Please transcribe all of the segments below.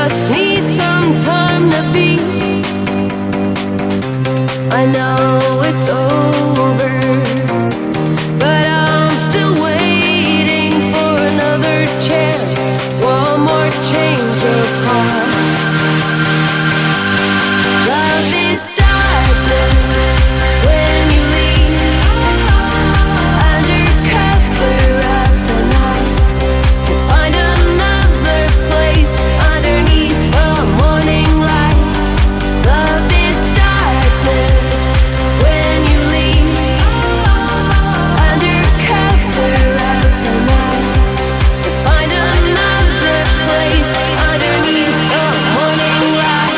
just need some time to be. I know it's over, but I'm still waiting for another chance, one more change of heart. Love is darkness when you leave, under cover of the night, to find another place underneath the morning light. Love is darkness when you leave, under cover of the night, to find another place underneath the morning light.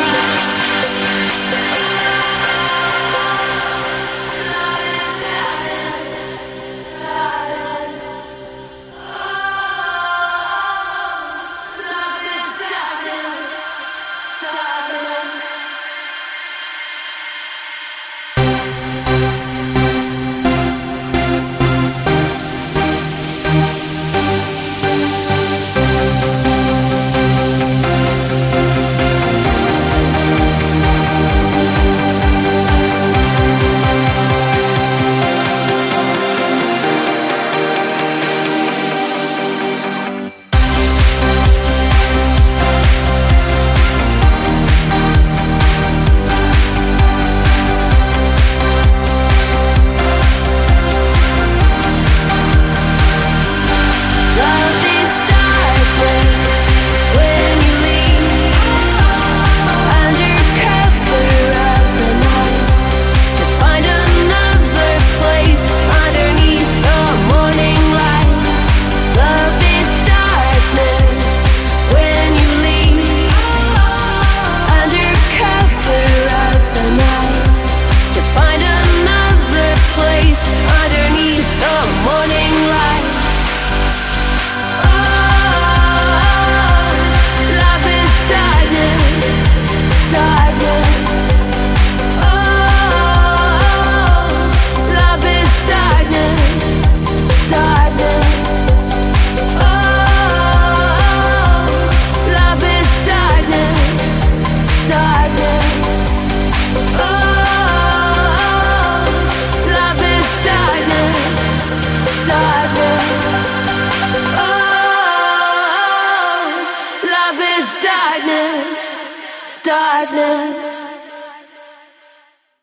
Darkness.